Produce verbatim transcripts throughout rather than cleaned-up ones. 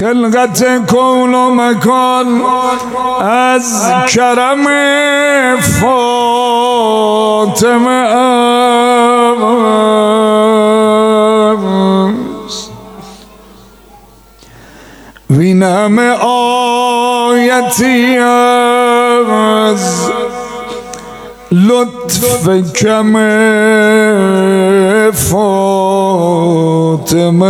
خلقت کون و مکان از کرم فاطمه است. وینم آیتی از لطف کم فاطمه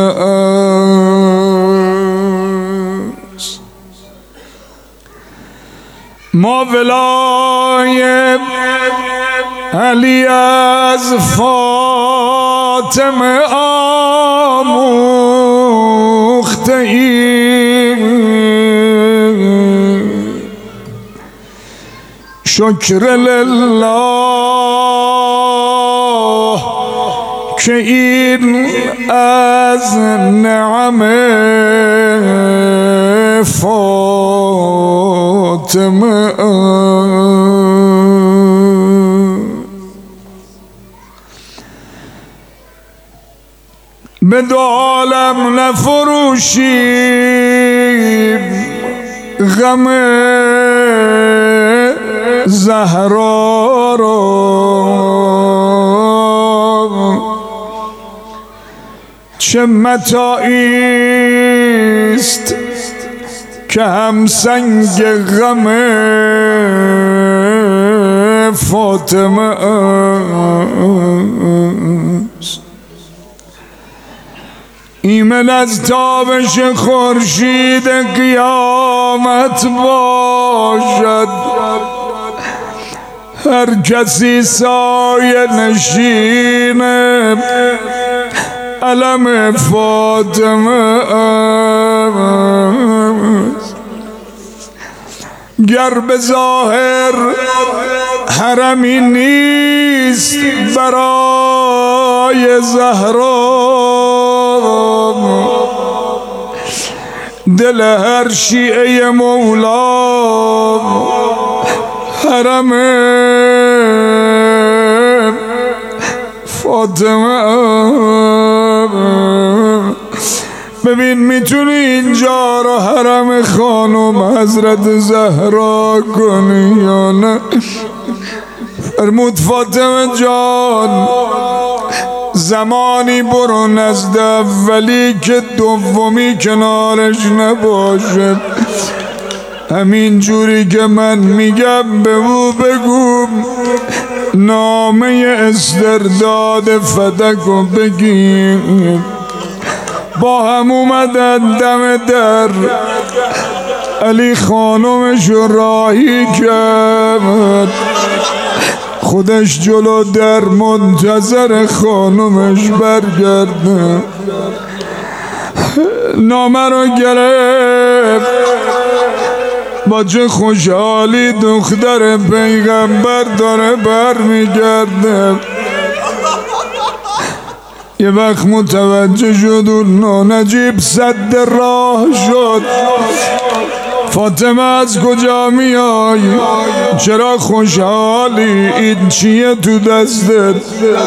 است. ما ولای علی از فاطمه آموخته ایم، شکر لله که این از نعم فاطمه به دو عالم نفروشیم غم زهرا را، چه متاعی است که هم سنگ غم فاطمه است. ایمن از تابش خورشید قیامت باشد، هر کسی سایه نشین علم فاطمه است. گر به ظاهر حرمی نیست برای زهرا، دل هر شیعه مولا حرم فاطمه. ببین میتونی اینجا رو حرم خانم حضرت زهرا کنی یا نه؟ فرمود فاطمه جان زمانی برو نزد اولی که دومی کنارش نباشه، همین جوری که من میگم به او بگو نامه استرداد فدکو بگیم. با هم اومدن دم در، علی خانمش راهی کرد، خودش جلو در منتظر خانمش برگرده. نامه رو گرفت، با چه خوشحالی دختر پیغمبر داره بر میگرده. یه وقت متوجه شد اون نانجیب صد راه شد. فاطمه از کجا میای؟ چرا خوشحالی؟ این چیه تو دستت؟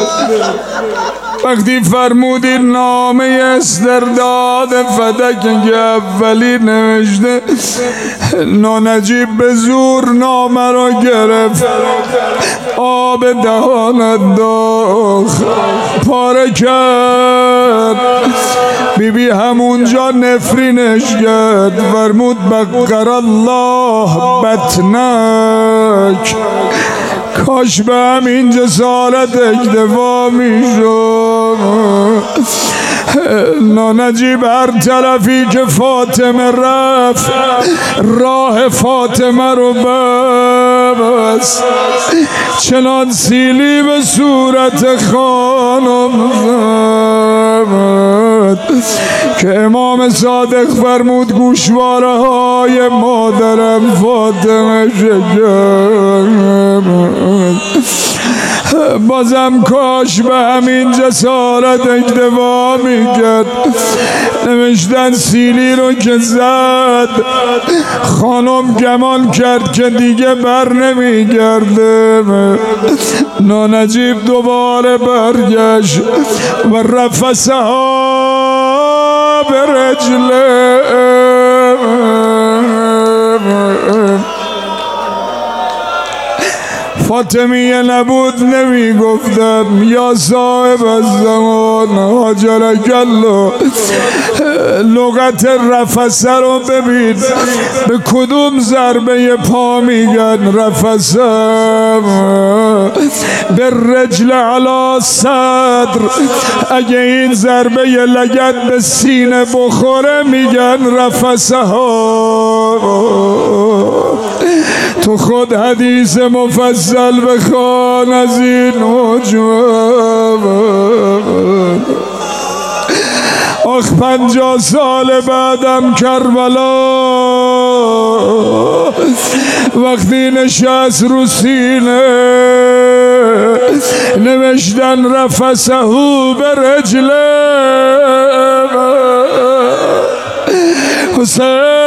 وقتی فرمودی نامه استرداد فدک که اولی نوشته، نانجیب به زور نامه را گرفت، آب دهانت داخت، پاره کرد. بی بی همونجا نفرینش کرد، فرمود بقر الله بطنک، کاش به همین جسارت اکتفا می شد. نانجیب هر طرفی که فاطمه رفت راه فاطمه رو ببست، چنان سیلی به صورت خانم زد که امام صادق فرمود گوشواره های مادرم فاطمه شکست. بازم کاش به همین جسارت اکتفا میکرد. نوشتن سیلی رو که زد خانم گمان کرد که دیگه بر نمیگرده. نانجیب دوباره برگشت و رفسها به رجله فاطمیه نبود نمی گفتم یا صاحب الزمان هاجرک الله. لغت رفسه رو ببین، به کدوم ضربه پا میگن رفسم؟ به رجل علی صدر. اگه این ضربه لگد به سینه بخوره میگن رفسه ها. تو خود حدیث مفصل بخوان از این مجموعه. آخ پنجاه سال بعدم کربلا وقتی نشست رو سینه نوشتن رفسهو به رجله. حسین